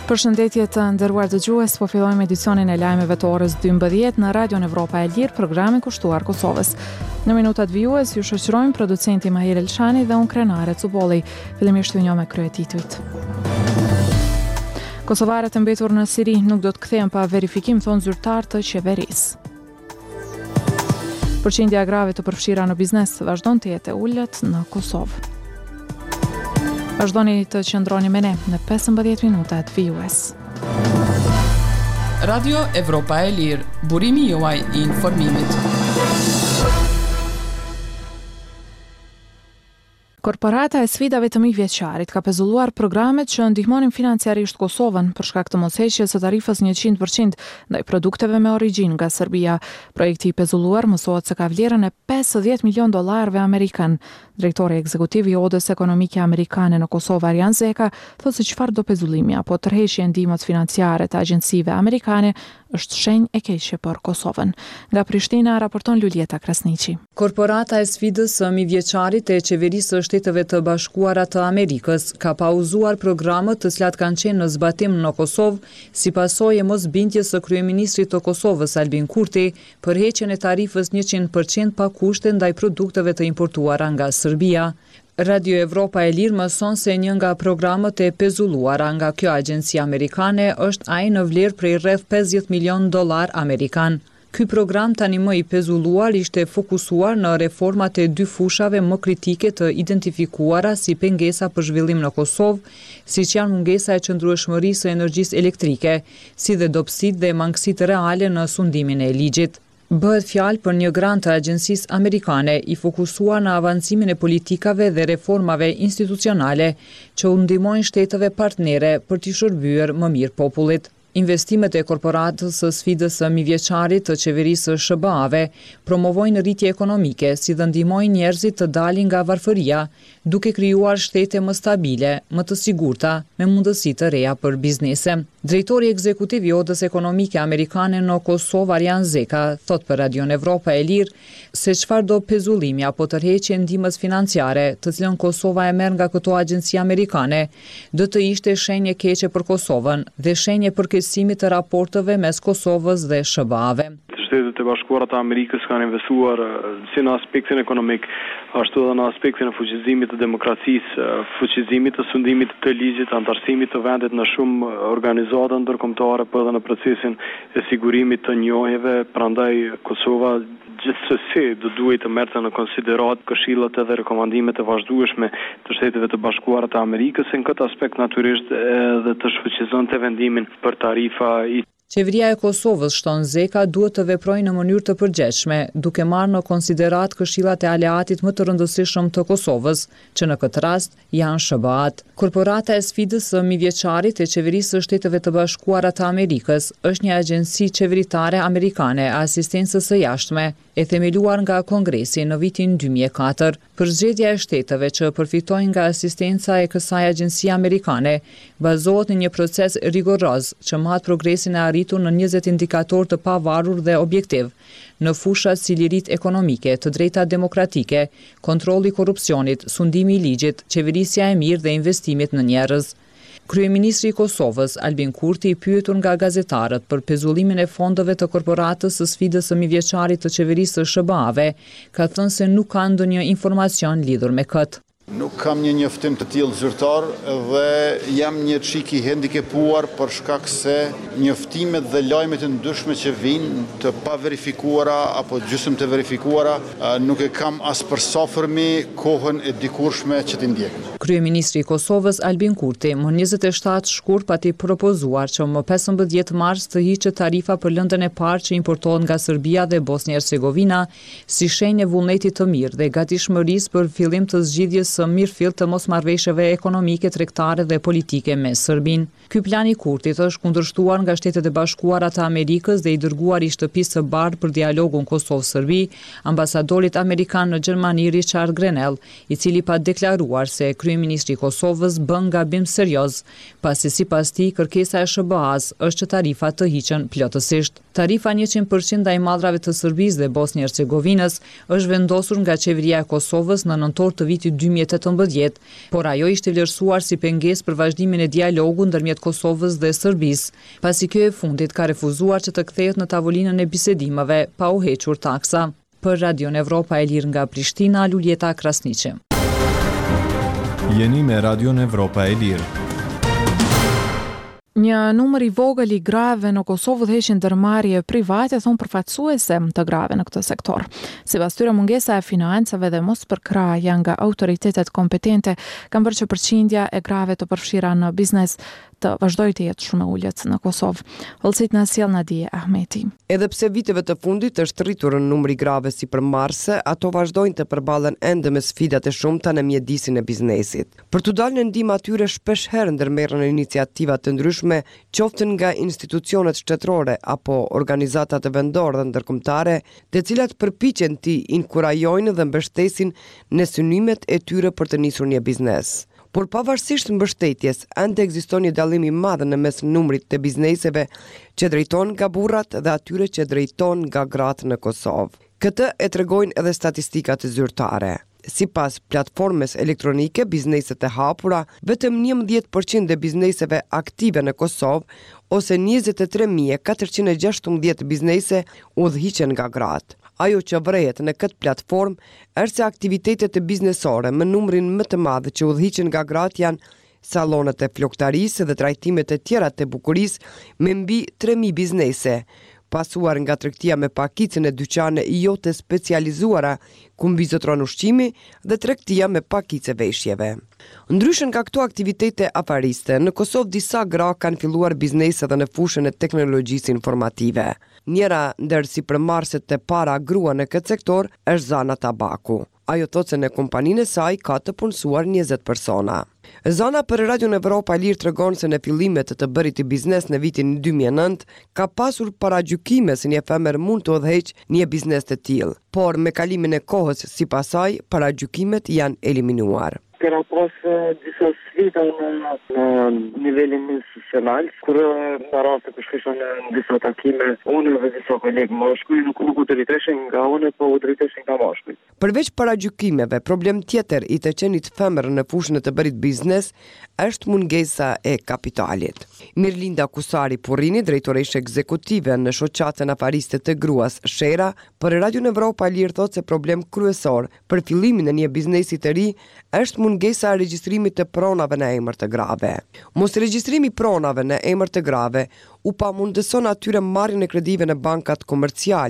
Përshëndetje të nderuar dëgjues, po fillojmë edicionin e lajmeve të orës 12 në Radion Evropa e Lirë, programi kushtuar Kosovës. Në minutat vijues ju shoqërojmë producenti Mahir Elshani dhe unë Krenare Cubolli. Fillimisht ju njoh me kryetitujt. Kosovarët e mbetur në Siri nuk do të kthehen pa verifikim, thon zyrtar të qeverisë. Përqindja e grave të përfshira në biznes vazhdon të jetë e ulët në Kosovë. Vazhdoni të qëndroni me ne në 15 minutat vijues. Radio Evropa e Lirë, burimi juaj I informimit. Korporata e sfidave të mijëvjeçarit ka pezulluar programet që ndihmonin financiarisht Kosovën për shkak të mosheqjes së tarifës 100% ndaj produkteve me origjinë nga Serbia. Projekti I pezulluar mësohet se ka vlerën e $50 milion amerikan. Drejtori ekzekutiv I Odës Ekonomike Amerikane në Kosovë, Arjan Zeka, thotë se çfarë do pezullimi apo tërheqje e ndihmës financiare të agjencive amerikane është shenjë e keqe për Kosovën. Nga Prishtina raporton Lulieta Krasniqi. Korporata e sfidës së mijëvjeçarit e qeverisë së Shteteve të Bashkuara të Amerikës ka pauzuar programet të cilat kanë qenë në zbatim në Kosovë si pasojë e mosbindjes së kryeministrit të Kosovës Albin Kurti për heqjen e tarifës 100% pa kushte ndaj produkteve të importuara nga Serbia. Radio Evropa e Lirë mëson se një nga programet e pezulluara nga kjo agjenci amerikane është ai në vlerë prej rreth $50 milion amerikan. Ky program tani më I pezulluar ishte fokusuar në reformat e 2 fushave më kritike të identifikuara si pengesa për zhvillim në Kosovë, siç janë mungesa e qëndrueshmërisë së energjisë elektrike, si dhe dobësitë dhe mangësitë reale në sundimin e ligjit. Bëhet fjalë për një grant të agjencisë amerikane I fokusuar në avancimin e politikave dhe reformave institucionale që u ndihmojnë shteteve partnere për t'i shërbyer më mirë popullit. Investimet e korporatës së sfidës së mijëvjeçarit të qeverisë së SBA-ve promovojnë rritje ekonomike si dhe ndihmojnë njerëzit të dalin nga varfëria, duke krijuar shtete më stabile, më të sigurta, me mundësi të reja për biznese. Drejtori ekzekutiv I Odës Ekonomike Amerikane në Kosovë, Arjan Zeka, thot për Radion Evropa e Lirë se çfarë do pezullimi apo tërheqje e ndihmës financiare, të cilën Kosova e merr nga këto agjenci amerikane, do të ishte shenjë e keqe për Kosovën dhe shenjë për simit të raporteve mes Kosovës dhe SBA-ve. Shtetet e Bashkuara të Amerikës kanë investuar si në aspektin ekonomik, ashtu edhe në aspektin e fuqizimit të demokracisë, fuqizimit të sundimit të ligjit, antarësimit të vendit në shumë organizata ndërkombëtare, por edhe në procesin e sigurimit të njohjeve. Prandaj Kosova gjithsesi do duhet të merrte në konsiderat këshillat edhe rekomandimet e vazhdueshme të Shteteve të Bashkuara të Amerikës, në këtë aspekt natyrisht edhe të shfuqizonte vendimin për tarifa I Qeveria e Kosovës, shton Zeka, duhet të veprojë në mënyrë të përgjithshme, duke marrë në konsiderat këshillat e aleatit më të rëndësishëm të Kosovës, që në këtë rast janë SBA-t. Korporata e sfidës së mijëvjeçarit e qeverisë së Shteteve të Bashkuara të Amerikës është një agjenci qeveritare amerikane e asistencës së jashtme, e themeluar nga Kongresi në vitin 2004. Përzgjedhja e shteteve që përfitojnë nga asistenca e kësaj agjencie amerikane bazohet në një proces rigoroz që mahet progresin e arritur në 20 indikator të pavarur dhe objektiv në fushat si lirit ekonomike, të drejta demokratike, kontrolli korrupsionit, sundimi I ligjit, qeverisja e mirë dhe investimit në njerëz. Kryeministri I Kosovës, Albin Kurti, I pyetur nga gazetarët për pezullimin e fondeve të korporatës së sfidës së mijëvjeçarit të qeverisë së SBA-ve, ka thënë se nuk ka ndonjë informacion lidhur me këtë. Nuk kam një njoftim të tillë zyrtar dhe jam një çik I hendikepuar për shkak se njoftimet dhe lajmet e ndryshme që vijnë të paverifikuara apo gjysmë të verifikuara nuk e kam as për safërmi kohën e dikurshme që t'i ndjek. Kryeministri I Kosovës Albin Kurti më 27 shkurt pati propozuar që më 15 mars të hiqet tarifa për lëndën e parë që importohet nga Serbia dhe Bosnia Hercegovina si shenjë e vullnetit të mirë dhe gatishmërisë për fillim të zgjidhjes së mirëfill të mosmarrëveshjeve ekonomike, tregtare dhe politike me Serbinë. Ky plan I Kurtit është kundërshtuar nga Shtetet e Bashkuara të Amerikës dhe I dërguar I shtëpisë së bardhë për dialogun Kosovë-Serbi, ambasadorit amerikan në Gjermani Richard Grenell, I cili pa deklaruar se kryeministri I Kosovës bën gabim serioz, pasi sipas tij kërkesa e SBA-s është që tarifat të hiqen plotësisht. Tarifa 100% ndaj mallrave të Serbisë dhe Bosnia Hercegovinës është vendosur nga qeveria e Kosovës në nëntor të vitit 2018 2018, por ajo ishte vlerësuar si pengesë për vazhdimin e dialogut ndërmjet Kosovës dhe Serbisë, pasi kjo e fundit ka refuzuar që të kthehet në tavolinën e bisedimeve pa u hequr taksa. Për Radio Evropa e Lirë nga Prishtina, Luljeta Krasniqi. Jeni me Radio Evropa e Lirë. Një numër i vogël i grave në Kosovë udhëheqin ndërmarrje private, thon përfaqësuese të grave në këtë sektor. Sipas tyre, mungesa e financave dhe mospërkraja nga autoritetet kompetente kanë bërë që përqindja e grave të përfshira në biznes të vazhdojë të jetë shumë e ulët në Kosovë. Hollësit na sjell Nadia Ahmeti. Edhe pse viteve të fundit është rritur numri grave si përmarrëse, ato vazhdojnë të përballen ende me sfidat e shumta në mjedisin e biznesit. Për të dalë në ndihmë atyre, shpesh herë ndërmerren iniciativa të ndryshme, qoftë nga institucionet shtetërore apo organizata të vendore dhe ndërkombëtare, të cilat përpiqen të inkurajojnë dhe mbështesin në synimet e tyre për të nisur një biznes. Por pavarësisht mbështetjes, ende ekziston një dallim i madh në mes numrit të bizneseve që drejton nga burrat dhe atyre që drejton nga gratë në Kosovë. Këtë e tregojnë edhe statistikat zyrtare. Sipas platformës elektronike Bizneset e Hapura, vetëm 11% e bizneseve aktive në Kosovë ose 23.416 biznese udhëhiqen nga gratë. Ajo që vrehet në këtë platformë është se aktivitetet e biznesore me numrin më të madh që udhëhiqen nga gratë janë sallonet e floktarisë dhe trajtimet e tjera të bukurisë me mbi 3.000 biznese, pasuar nga tregtia me pakicën e dyqane jo të specializuara ku mbi zotron ushqimi dhe tregtia me pakicë veshjeve. Ndryshe nga këto aktivitete afariste, në Kosovë disa gra kanë filluar biznese edhe në fushën e teknologjisë informative. Njëra ndër sipërmarrëset të para grua në këtë sektor është Zana Tabaku. Ajo thotë se në kompaninë e saj ka të punësuar 20 persona. Zana për Radio Evropa e Lirë tregon se në fillimet të bërit të biznes në vitin 2009 ka pasur paragjykime se një femër mund të udhëheqë një biznes të tillë, por me kalimin e kohës, sipas saj, paragjykimet janë eliminuar. Kena pas disa sfida në nivelin institucional, kur në raste për shkëshon në disa takime, unë dhe disa kolegë mashkuj nuk u drejteshin nga unë, po u drejteshin nga mashkuj. Përveç paragjykimeve, problem tjetër i të qenit femër në fushën e të bërit biznes është mungesa e kapitalit. Mirlinda Kusari Purrini, drejtoreshe ekzekutive në shoqatën afariste të gruas Shera, për Radio Evropa e Lirë thotë se problem kryesor për fillimin e një biznesi të ri është mungesa e regjistrimit të pronave në emër të grave. Mos regjistrimi pronave në emër të grave u pamundëson atyre marrjen e kredive në bankat komerciale